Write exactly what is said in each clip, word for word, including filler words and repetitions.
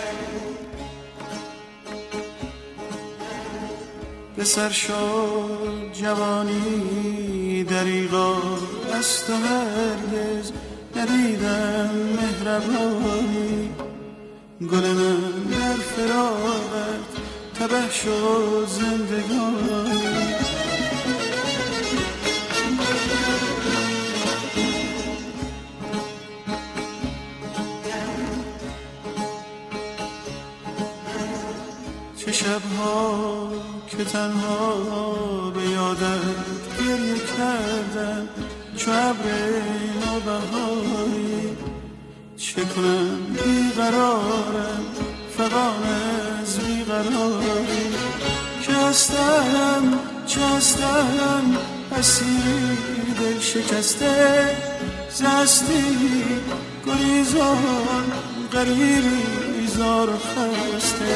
به سر شد جوانی دریغا از تو هرگز ندیدم مهربانی. گل من در فراقت تبه شد زندگانی. چه شبها که تنها به یادت گریه کردم چو ابر نوبهاری. چه کنم بیقرارم فغان از بیقراری. که هستم چه هستم اسیر دل شکسته زستی گریزان غریبی زار و خسته.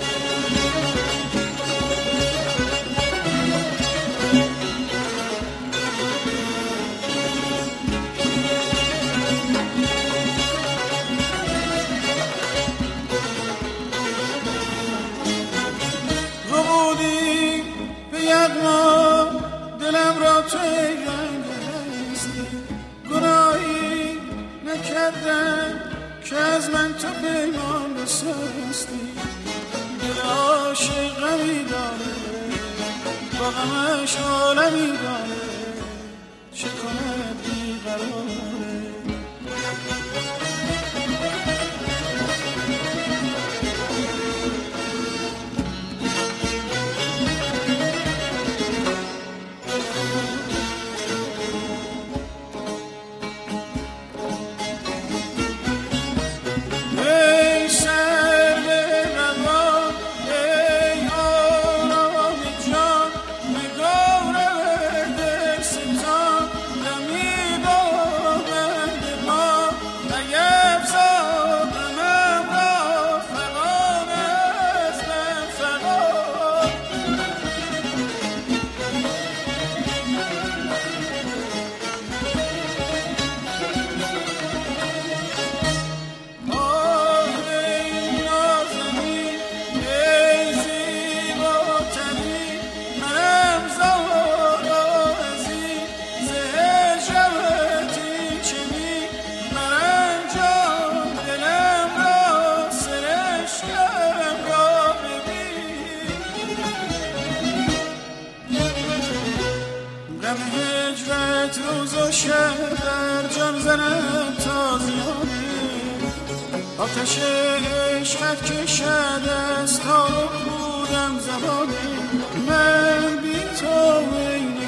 دلم را توی گنگستی گناهی نکردم که از من تو پیمان بسستی. دل عاشق غمی داره با غمش عالمی داره چه کند بیقراره. روز و شب در جان زنم تازیانه. آتش عشقت کشد از تا بودم زبانه. من بی تو